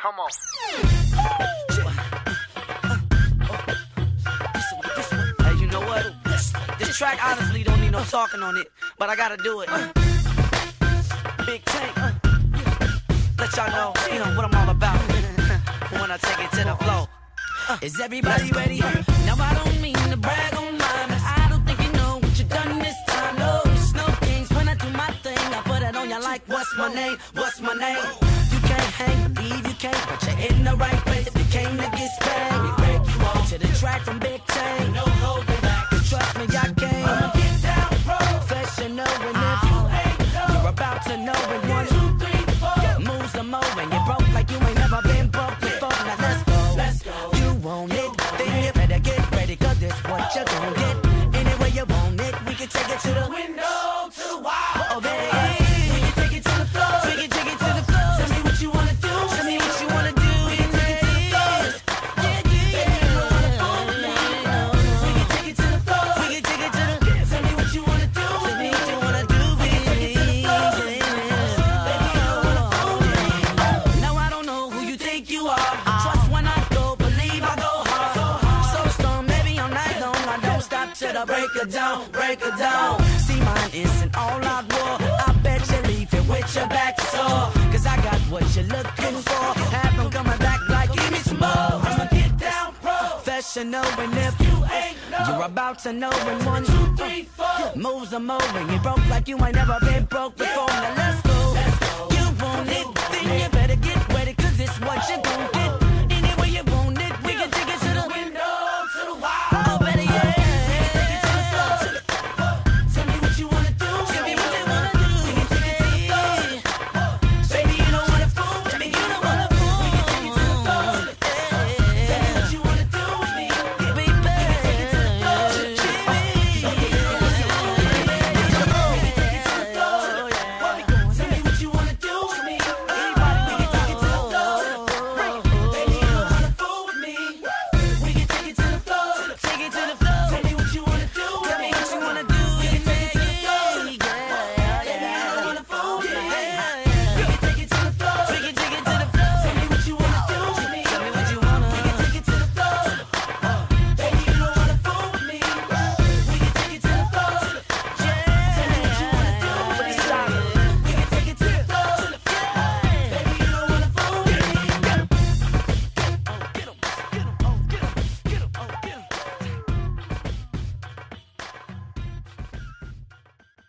Come on. Hey, you know what? This track honestly don't need no talking on it, but I gotta do it. Big Tank, let y'all know, what I'm all about when I take it to the flow. Is everybody ready? Now I don't mean to brag on mine, but I don't think you know what you done this time. No, it's no things when I do my thing. I put it on you like, what's my name? What's my name? You can't hang, believe you can't, but you're in the right place. If you came to get spanked, we break you off to the track from Big Tank. No holding back, trust me, I came. I'ma get down, professional, and if you ain't know, you're about to know in 1, 2, 3, 4 moves the mo, and you broke like you ain't never been broke before. Now let's go, let's go. You want it, then you better get ready, cause this what you're gonna get. Any way you want it, we can take it to the window, to the wall. Oh, baby, we can take it to the floor. We can take it to the floor. Tell me what you wanna do. Tell me what you wanna do. We can take it to the floor. Yeah, yeah, yeah. We can take it to the floor. We can take it to the floor. Tell me what you wanna do. Tell me what you wanna do. We can take it to the floor. Now I don't know who you think you are. Trust when I go, believe I go hard. So strong, baby, all night long. I don't stop till I break it down, break it down. See, mine isn't all out war. I bet you leave it with your back sore. Cause I got what you're looking for. Have them coming back like, give me some more. I'ma get down, professional, and if you ain't know, you're about to know in 1, 2, 3, 4 moves are moving. You broke like you ain't never been broke before. Now let's go.